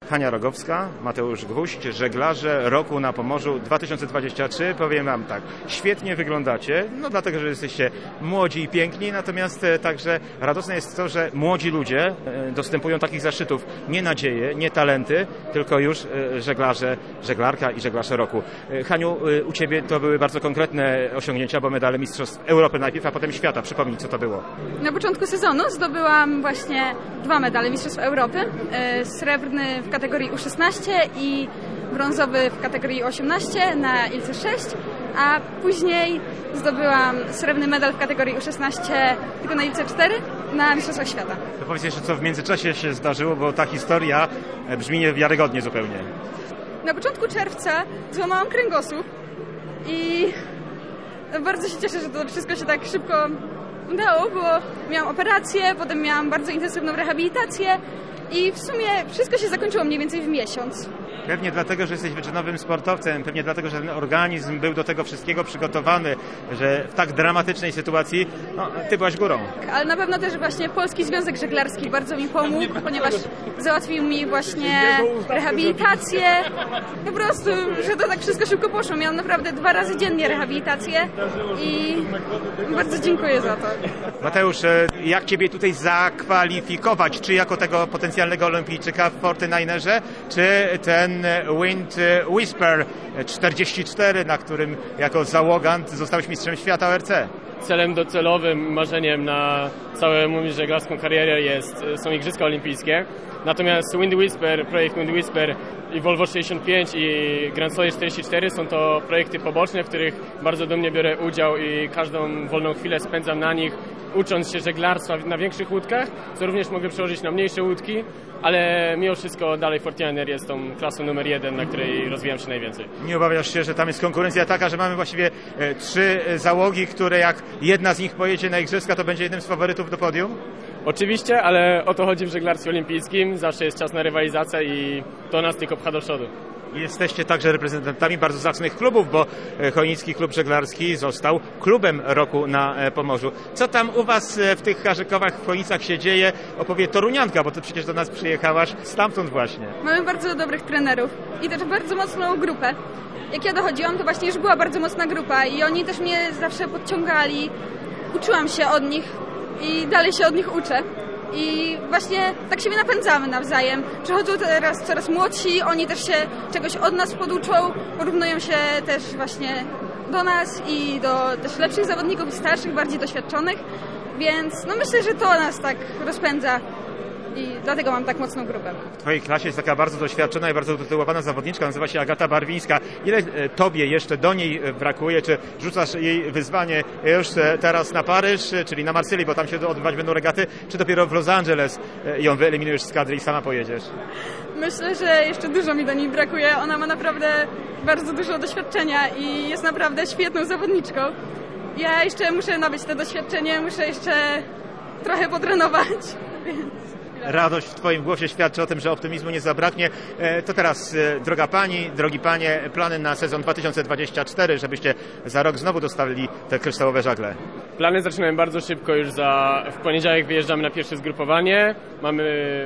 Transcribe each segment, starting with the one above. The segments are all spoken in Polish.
Hania Rogowska, Mateusz Gwóźdź, żeglarze roku na Pomorzu 2023. Powiem wam tak, świetnie wyglądacie, no dlatego, że jesteście młodzi i piękni, natomiast także radosne jest to, że młodzi ludzie dostępują takich zaszczytów, nie nadzieje, nie talenty, tylko już żeglarka i żeglarze roku. Haniu, u ciebie to były bardzo konkretne osiągnięcia, bo medale Mistrzostw Europy najpierw, a potem świata. Przypomnij, co to było. Na początku sezonu zdobyłam właśnie 2 medale Mistrzostw Europy. Srebrny w kategorii U16 i brązowy w kategorii U18 na Ilce 6, a później zdobyłam srebrny medal w kategorii U16 tylko na Ilce 4 na Mistrzostwach Świata. To powiedz jeszcze, co w międzyczasie się zdarzyło, bo ta historia brzmi niewiarygodnie zupełnie. Na początku czerwca złamałam kręgosłup i bardzo się cieszę, że to wszystko się tak szybko udało, bo miałam operację, potem miałam bardzo intensywną rehabilitację i w sumie wszystko się zakończyło mniej więcej w miesiąc. Pewnie dlatego, że jesteś wyczynowym sportowcem, pewnie dlatego, że ten organizm był do tego wszystkiego przygotowany, że w tak dramatycznej sytuacji ty byłaś górą. Ale na pewno też właśnie Polski Związek Żeglarski bardzo mi pomógł, ponieważ załatwił mi właśnie rehabilitację. Po prostu, że to tak wszystko szybko poszło. Miałam naprawdę 2 razy dziennie rehabilitację i bardzo dziękuję za to. Mateusz, jak ciebie tutaj zakwalifikować? Czy jako tego potencjalnego olimpijczyka w 49erze, czy ten Wind Whisper 44, na którym jako załogant zostałeś mistrzem świata ORC? Celem docelowym, marzeniem na całą żeglarską karierę są Igrzyska Olimpijskie. Natomiast projekt Wind Whisper i Volvo 65 i Grand Sawyer 44 są to projekty poboczne, w których bardzo dumnie biorę udział i każdą wolną chwilę spędzam na nich, ucząc się żeglarstwa na większych łódkach, co również mogę przełożyć na mniejsze łódki, ale mimo wszystko dalej 49er jest tą klasą numer 1, na której rozwijam się najwięcej. Nie obawiasz się, że tam jest konkurencja taka, że mamy właściwie 3 załogi, które jak jedna z nich pojedzie na Igrzyska, to będzie jednym z faworytów do podium? Oczywiście, ale o to chodzi w żeglarstwie olimpijskim. Zawsze jest czas na rywalizację i to nas tylko pcha do przodu. Jesteście także reprezentantami bardzo zacnych klubów, bo Chojnicki Klub Żeglarski został klubem roku na Pomorzu. Co tam u was w tych Harzykowach, w Chojnicach się dzieje? Opowie torunianka, bo ty przecież do nas przyjechałaś stamtąd właśnie. Mamy bardzo dobrych trenerów i też bardzo mocną grupę. Jak ja dochodziłam, to właśnie już była bardzo mocna grupa i oni też mnie zawsze podciągali. Uczyłam się od nich i dalej się od nich uczę. I właśnie tak siebie napędzamy nawzajem. Przychodzą teraz coraz młodsi, oni też się czegoś od nas poduczą, porównują się też właśnie do nas i do też lepszych zawodników i starszych, bardziej doświadczonych. Więc myślę, że to nas tak rozpędza i dlatego mam tak mocną grupę. W twojej klasie jest taka bardzo doświadczona i bardzo utytułowana zawodniczka, nazywa się Agata Barwińska. Ile tobie jeszcze do niej brakuje? Czy rzucasz jej wyzwanie już teraz na Paryż, czyli na Marsylii, bo tam się odbywać będą regaty, czy dopiero w Los Angeles ją wyeliminujesz z kadry i sama pojedziesz? Myślę, że jeszcze dużo mi do niej brakuje. Ona ma naprawdę bardzo dużo doświadczenia i jest naprawdę świetną zawodniczką. Ja jeszcze muszę nabyć to doświadczenie, muszę jeszcze trochę potrenować, więc... Radość w twoim głosie świadczy o tym, że optymizmu nie zabraknie. To teraz, droga pani, drogi panie, plany na sezon 2024, żebyście za rok znowu dostali te kryształowe żagle. Plany zaczynają bardzo szybko, już w poniedziałek wyjeżdżamy na pierwsze zgrupowanie. Mamy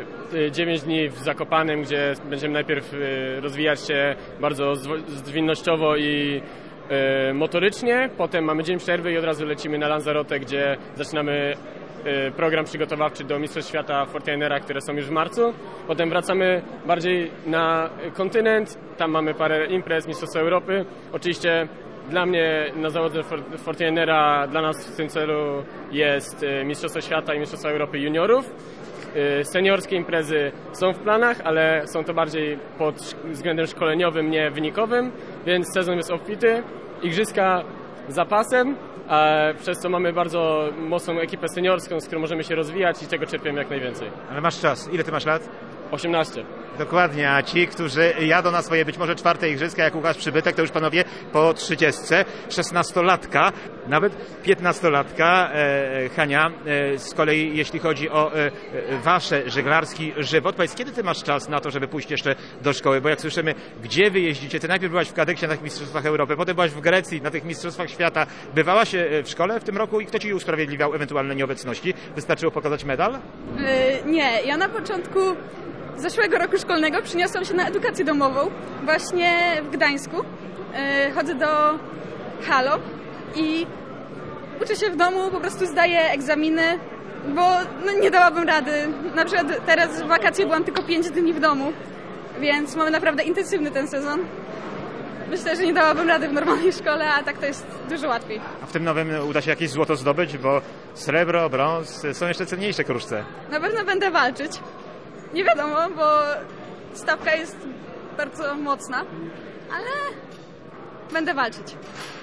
9 dni w Zakopanem, gdzie będziemy najpierw rozwijać się bardzo zwinnościowo i motorycznie. Potem mamy dzień przerwy i od razu lecimy na Lanzarote, gdzie zaczynamy program przygotowawczy do Mistrzostw Świata 49era, które są już w marcu. Potem wracamy bardziej na kontynent, tam mamy parę imprez, Mistrzostwa Europy. Oczywiście dla mnie na zawodze 49era, dla nas w tym celu jest Mistrzostwa Świata i Mistrzostwa Europy juniorów. Seniorskie imprezy są w planach, ale są to bardziej pod względem szkoleniowym, nie wynikowym, więc sezon jest obfity. Igrzyska zapasem, przez co mamy bardzo mocną ekipę seniorską, z którą możemy się rozwijać i czego czerpiemy jak najwięcej. Ale masz czas. Ile ty masz lat? 18. Dokładnie, a ci, którzy jadą na swoje być może 4. igrzyska, jak Łukasz Przybytek, to już panowie po 30, 16-latka, nawet 15-latka. Hania, z kolei jeśli chodzi o wasze żeglarski żywot, powiedz, kiedy ty masz czas na to, żeby pójść jeszcze do szkoły? Bo jak słyszymy, gdzie wy jeździcie? Ty najpierw byłaś w Kadeksie na tych Mistrzostwach Europy, potem byłaś w Grecji na tych Mistrzostwach Świata. Bywałaś w szkole w tym roku i kto ci usprawiedliwiał ewentualne nieobecności? Wystarczyło pokazać medal? Nie, ja na początku zeszłego roku szkolnego przyniosłam się na edukację domową właśnie w Gdańsku. Chodzę do Halo i uczę się w domu, po prostu zdaję egzaminy, bo nie dałabym rady. Na przykład teraz w wakacje byłam tylko 5 dni w domu, więc mamy naprawdę intensywny ten sezon. Myślę, że nie dałabym rady w normalnej szkole, a tak to jest dużo łatwiej. A w tym nowym uda się jakieś złoto zdobyć, bo srebro, brąz, są jeszcze cenniejsze kruszce. Na pewno będę walczyć. Nie wiadomo, bo stawka jest bardzo mocna, ale będę walczyć.